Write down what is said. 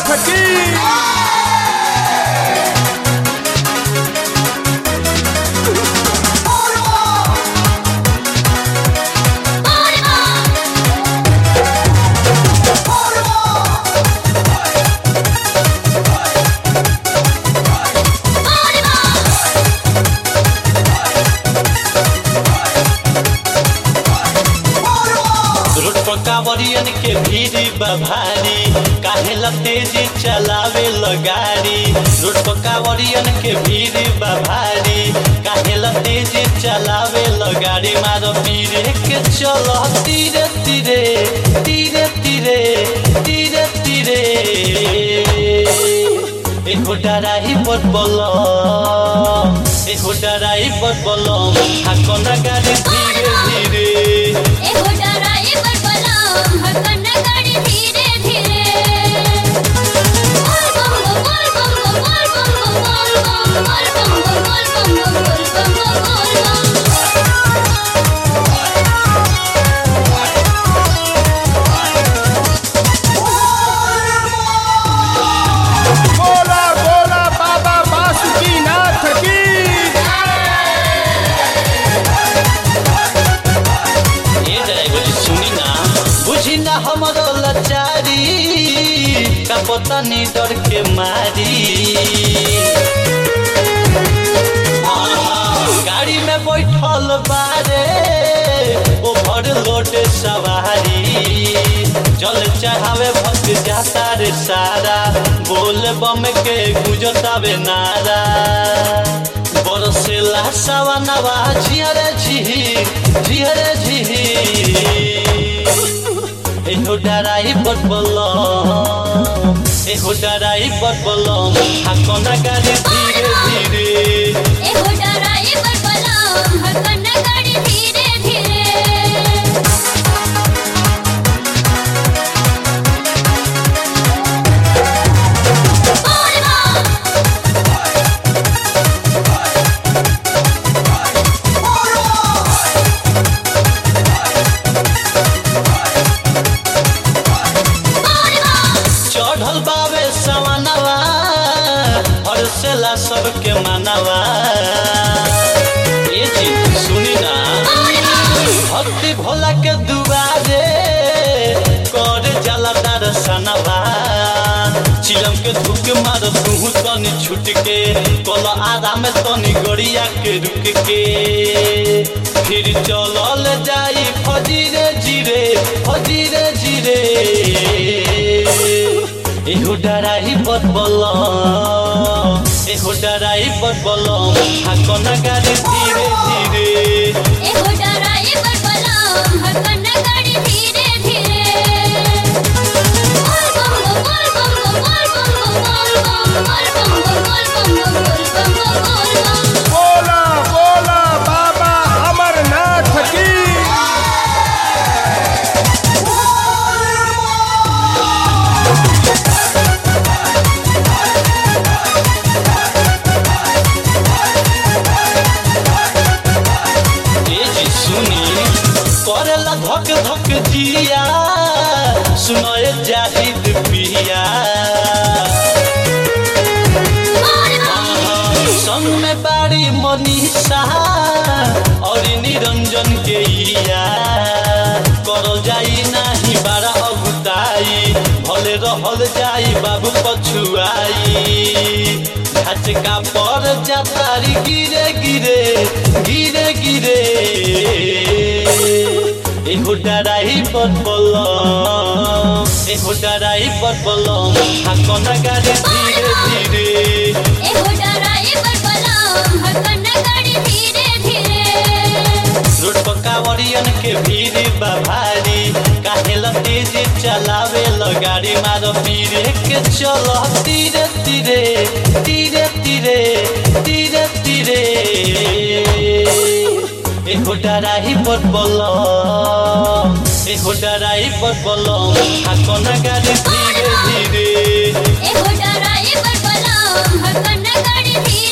की। कांवरियन के भीड़ भारी काहेला तेजी चलावे गाड़ी। रोड पर कांवरियन के भीड़ भारी काहेला तेजी चलावे गाड़ी। मारो पीरे के चलो धीरे धीरे धीरे धीरे धीरे धीरे। एगो डराही पर बोलो एगो डराही पर बोलो हाकोना गाड़ी धीरे धीरे। एगो डराही पर बोलो हाकोना गाड़ी धीरे धीरे। बोल बम बोल बम बोल बम बोल बम बोल बम बोल बम बोल बम बोल बम। बोला बोला बाबा बासुकीनाथ की। बुझी ना हमारो लाचारी का पता नहीं डर के मारी। गाड़ी में बैठल बारे ओवर लोड सवारी। जल चढ़ावे भक्त जाता रे सारा बोल बम के गुजतावे नारा। बरसेला सवनवा झियरे झिहिर झियरे झिहिर। एहो डराही पर बोलो एहो डराही पर बोलो हाकोना गाड़ी धीरे धीरे। एगो डराही पर बोलो हाकोना गाड़ी धीरे धीरे। चढ़ल बावे सवनवा हरसेला सबके मानवा। ये चीज सुनी ना भक्ति भोला के दुआरे कर जाला दर्शनवा। चिलम के धुक मार तू तनी छुट के कल आराम तनी गड़िया के रुक के। फिर चलल जाई फजीरे जीरे फजीरे जीरे। एहो डराही पर बोलो एहो डराही पर बोलो हाकोना गाड़ी धीरे धीरे। एगो डराही पर बोलो हाकोना गाड़ी धीरे धीरे। बोल बम बोल बम बोल बम बोल बम बोल बम बोल बम बोल बम बोल बम। बोला बोला बाबा अमरनाथ की। करेला धक धक जिया सुनाए जाहिद पिया। संग में बाड़ी मनीषा और निरंजन के इया। करल जाई नाही बारा अगुताई भले रहल जाई बाबू पछुआई। झटका पर जातारी गिरे गिरे गिरे गिरे। एहो डराही पर बोलो एहो डराही पर बोलो हाकोना गाड़ी धीरे धीरे। एगो डराही पर बोलो हाकोना गाड़ी धीरे धीरे। रोड पर कांवरियन के भीड़ भारी काहेला तेजी चलावे गाड़ी। मारो पीरे के चलो धीरे धीरे धीरे धीरे धीरे धीरे। एहो डराही पर बोलो एहो डराही पर बोलो हाकोना गाड़ी धीरे धीरे। एगो डराही पर बोलो हाकोना गाड़ी धीरे